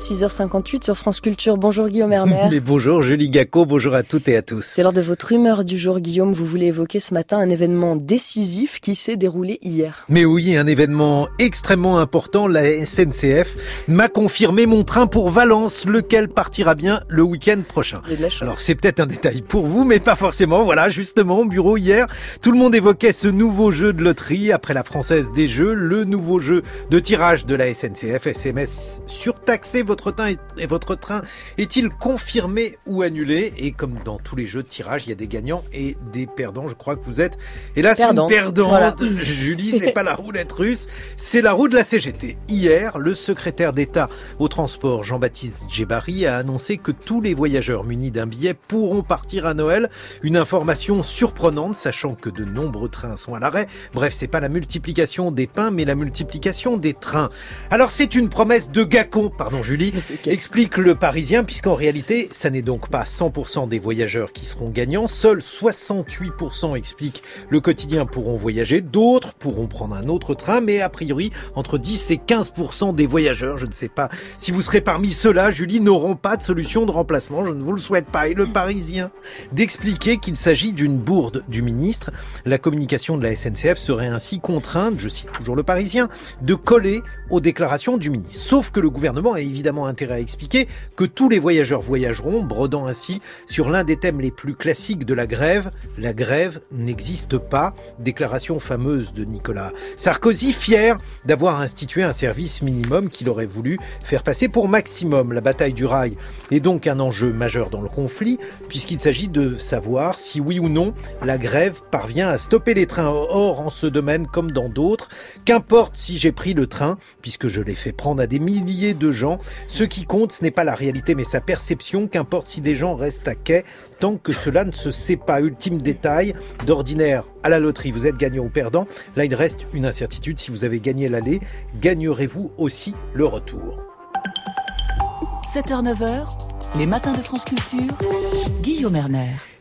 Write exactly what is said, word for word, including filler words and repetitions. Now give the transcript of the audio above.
six heures cinquante-huit sur France Culture. Bonjour Guillaume Erner. Mais bonjour Julie Gacot, bonjour à toutes et à tous. C'est lors de votre humeur du jour, Guillaume. Vous voulez évoquer ce matin un événement décisif qui s'est déroulé hier. Mais oui, un événement extrêmement important. La S N C F m'a confirmé mon train pour Valence, lequel partira bien le week-end prochain. J'ai de la chance. Alors c'est peut-être un détail pour vous, mais pas forcément. Voilà, justement, au bureau hier, tout le monde évoquait ce nouveau jeu de loterie après la Française des Jeux, le nouveau jeu de tirage de la S N C F. S M S surtaxé, votre train, et votre train est-il confirmé ou annulé? Et comme dans tous les jeux de tirage, il y a des gagnants et des perdants. Je crois que vous êtes, hélas, Perdante. une perdante. Voilà. Julie, c'est pas la roulette russe, c'est la roue de la C G T. Hier, le secrétaire d'État au transport, Jean-Baptiste Djebbari, a annoncé que tous les voyageurs munis d'un billet pourront partir à Noël. Une information surprenante, sachant que de nombreux trains sont à l'arrêt. Bref, c'est pas la multiplication des pains, mais la multiplication des trains. Alors, c'est une promesse de Gacon, pardon Julie, explique le Parisien, puisqu'en réalité, ça n'est donc pas cent pour cent des voyageurs qui seront gagnants. Seuls soixante-huit pour cent, explique le Quotidien, pourront voyager. D'autres pourront prendre un autre train, mais a priori, entre dix et quinze pour cent des voyageurs, je ne sais pas si vous serez parmi ceux-là, Julie, n'auront pas de solution de remplacement. Je ne vous le souhaite pas. Et le Parisien d'expliquer qu'il s'agit d'une bourde du ministre. La communication de la S N C F serait ainsi contrainte, je cite toujours le Parisien, de coller aux déclarations du ministre. Sauf que le gouvernement a évidemment intérêt à expliquer que tous les voyageurs voyageront, brodant ainsi sur l'un des thèmes les plus classiques de la grève. La grève n'existe pas. Déclaration fameuse de Nicolas Sarkozy, fier d'avoir institué un service minimum qu'il aurait voulu faire passer pour maximum. La bataille du rail est donc un enjeu majeur dans le conflit, puisqu'il s'agit de savoir si oui ou non la grève parvient à stopper les trains. Or, en ce domaine comme dans d'autres, qu'importe si j'ai pris le train, puisque je l'ai fait prendre à des milliers de gens, ce qui compte, ce n'est pas la réalité, mais sa perception. Qu'importe si des gens restent à quai, tant que cela ne se sait pas. Ultime détail, d'ordinaire, à la loterie, vous êtes gagnant ou perdant. Là, il reste une incertitude. Si vous avez gagné l'aller, gagnerez-vous aussi le retour? sept heures neuf heures, les matins de France Culture, Guillaume Erner.